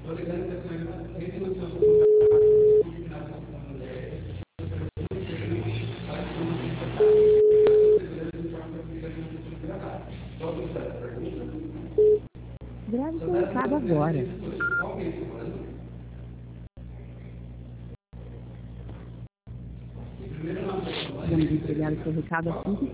Grave seu recado agora. Vamos entregar o seu recado assim que